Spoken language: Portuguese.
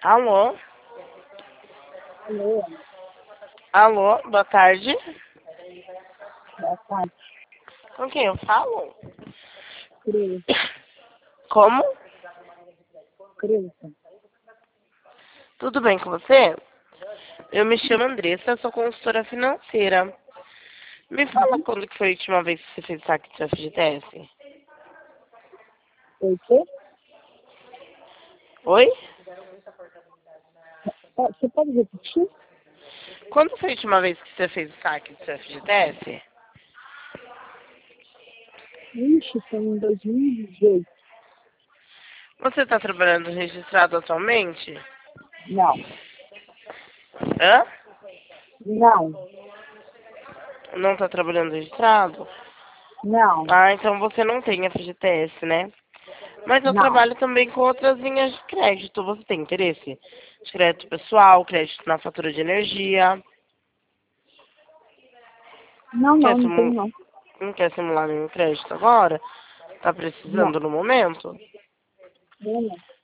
Alô? Alô? Alô, boa tarde. Boa tarde, Com quem eu falo? Creuza. Como? Creuza. Tudo bem com você? Eu me chamo Andressa, sou consultora financeira. Me fala quando que foi a última vez que você fez saque de FGTS? O quê? Oi? Você pode repetir? Quando foi a última vez que você fez o saque de FGTS? Ixi, foi em 2018. Você está trabalhando registrado atualmente? Não. Hã? Não. Não está trabalhando registrado? Não. Ah, então você não tem FGTS, né? Mas eu Não. trabalho também com outras linhas de crédito. Você tem interesse? De crédito pessoal, crédito na fatura de energia. Não, Quer não, não tem simu... não. Não quer simular nenhum crédito agora? Tá Não. precisando no momento? Não, não.